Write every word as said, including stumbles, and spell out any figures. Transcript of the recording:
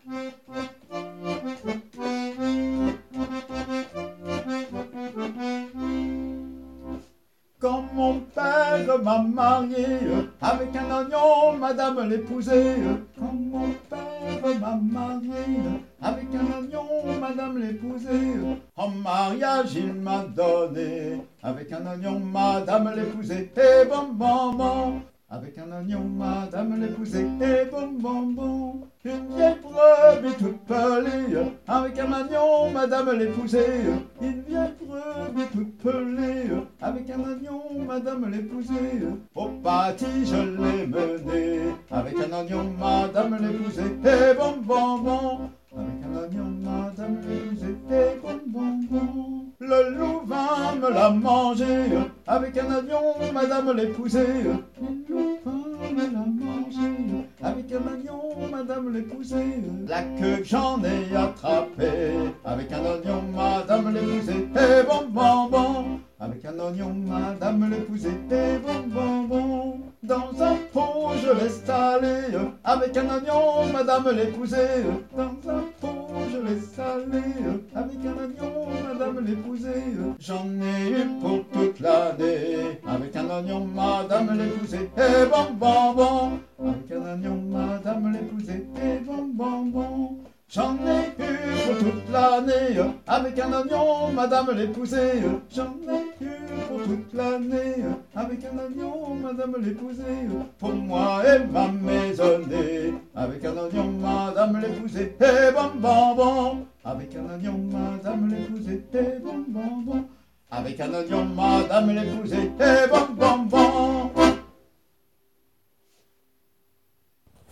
Quand mon père m'a marié avec un oignon, madame l'épousée. Quand mon père m'a marié avec un oignon, madame l'épousée. En mariage il m'a donné avec un oignon, madame l'épousée. Et bon bon bon, avec un oignon, madame l'épousée. Et bon bon bon, une vieille brebis toute pelée avec un oignon, madame l'épousée. Une vieille brebis toute pelée avec un oignon, madame l'épousée. Au pâtis je l'ai mené avec un oignon, madame l'épousée. Et bon bon bon, avec un oignon, madame l'épousée. Et bon bon bon, le louvain me l'a mangé avec un oignon, madame l'épousée. Le louvain me l'a mangé avec un oignon, madame l'épousée. La queue que j'en ai attrapée avec un oignon, madame l'épousée. Et bon bon bon, avec un oignon, madame l'épousée. Et bon bon bon, dans un pot je l'ai salé avec un oignon, madame l'épousée. Dans un pot je l'ai salé avec un oignon, madame l'épousée. J'en ai eu pour toute l'année avec un oignon, madame l'épousée. Et bon bon bon, avec un oignon, madame l'épousée. Et bon bon bon, j'en ai eu pour toute l'année avec un oignon, madame l'épousée. J'en ai eu pour toute l'année avec un oignon, madame l'épousée. Pour moi et ma maisonnée avec un oignon, madame l'épousée. Et bon bon bon, avec un oignon, madame l'épousée. Et bon bon bon, avec un oignon, madame l'épousée. Et bon